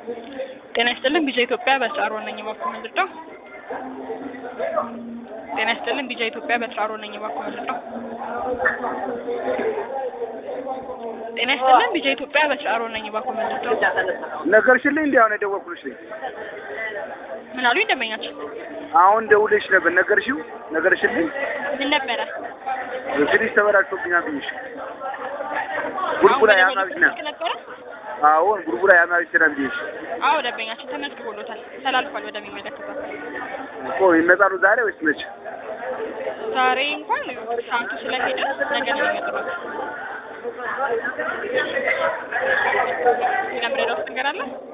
ጤና ይስጥልን ቢጃ ኢትዮጵያ በስራሮ ነኝ ባኮ ምንድነው? ጤና ይስጥልን ቢጃ ኢትዮጵያ በስራሮ ነኝ ባኮ ምንድነው? ጤና ይስጥልን ቢጃ ኢትዮጵያ በስራሮ ነኝ ባኮ ምንድነው? ነገርሽልኝ እንዴ አሁን ደወልኩልሽ ነኝ። ምን አሉኝ ደመኛችሁ? አሁን ደውለሽ ነበር ነገርሽልኝ? ምን ነበረ? እንግዲህ ተበላሽቶብኛል ብዬሽ ጉርጉራ ያማብሽ ነው። አሁን ጉርጉራ ያማብሽ ነው ብዬሽ። አዎ ደበኛችሁ ተመዝግቦሎታል ተላልፏል ወደሚመለከተው። ይመጣሉ ዛሬ ወይስ መቼ? ዛሬ እንኳን ሳንቱ ስለሄደ ነገ ነው የሚመጡት። ለምን ነው ተገራለ?